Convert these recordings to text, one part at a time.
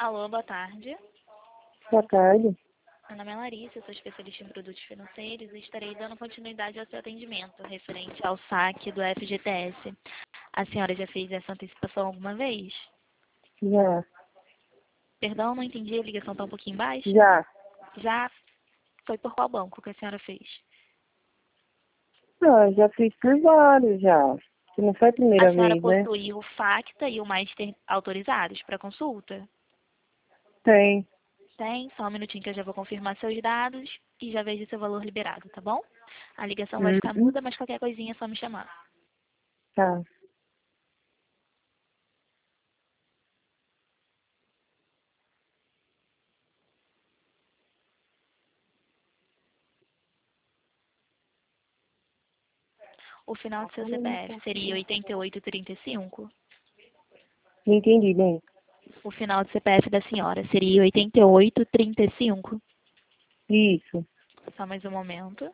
Alô, boa tarde. Boa tarde. Meu nome é Larissa, eu sou especialista em produtos financeiros e estarei dando continuidade ao seu atendimento referente ao saque do FGTS. A senhora já fez essa antecipação alguma vez? Já. Perdão, não entendi, a ligação está um pouquinho baixa. Já. Já foi por qual banco que a senhora fez? Não, já fiz por vários já. Que não foi a A primeira senhora vez, né? possui o FACTA e o Master autorizados para consulta? Tem. Tem, só um minutinho que eu já vou confirmar seus dados e já vejo seu valor liberado, tá bom? A ligação vai ficar Uhum. muda, mas qualquer coisinha é só me chamar. Tá. O final do seu CPF seria 8835. Não entendi bem. O final do CPF da senhora seria 8835. Isso. Só mais um momento.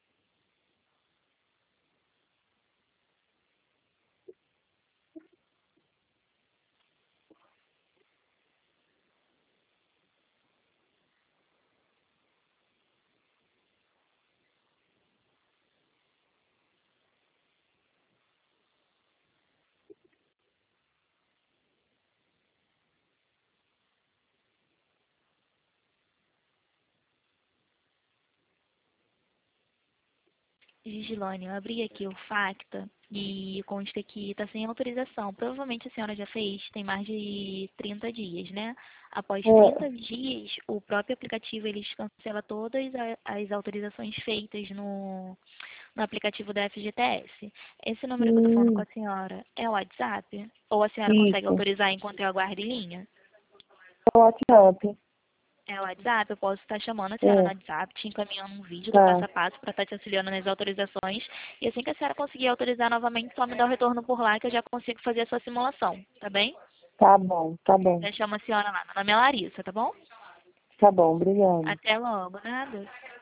Gigilane, eu abri aqui o FACTA e consta que está sem autorização. Provavelmente a senhora já fez, tem mais de 30 dias, né? Após É. 30 dias, o próprio aplicativo ele cancela todas as autorizações feitas no aplicativo da FGTS. Esse número que eu estou falando com Hum, a senhora é o WhatsApp? Ou a senhora consegue isso. autorizar enquanto eu aguardo em linha? É o WhatsApp. É o WhatsApp, eu posso estar chamando a senhora no É. WhatsApp, te encaminhando um vídeo do passo Tá. a passo para estar te auxiliando nas autorizações. E assim que a senhora conseguir autorizar novamente, só me dá o retorno por lá que eu já consigo fazer a sua simulação, tá bem? Tá bom. Tá bom. Já chamo a senhora lá. Meu nome é Larissa, tá bom? Tá bom. Obrigada. Até logo, nada.